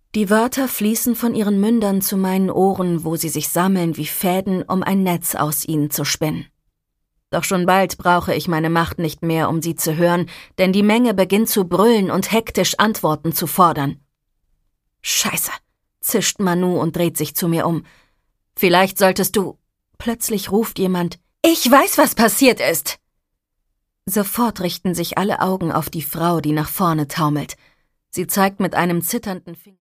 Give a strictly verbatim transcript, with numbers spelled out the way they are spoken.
Die Wörter fließen von ihren Mündern zu meinen Ohren, wo sie sich sammeln wie Fäden, um ein Netz aus ihnen zu spinnen. Doch schon bald brauche ich meine Macht nicht mehr, um sie zu hören, denn die Menge beginnt zu brüllen und hektisch Antworten zu fordern. »Scheiße«, zischt Manu und dreht sich zu mir um. »Vielleicht solltest du...« Plötzlich ruft jemand, »Ich weiß, was passiert ist!« Sofort richten sich alle Augen auf die Frau, die nach vorne taumelt. Sie zeigt mit einem zitternden Finger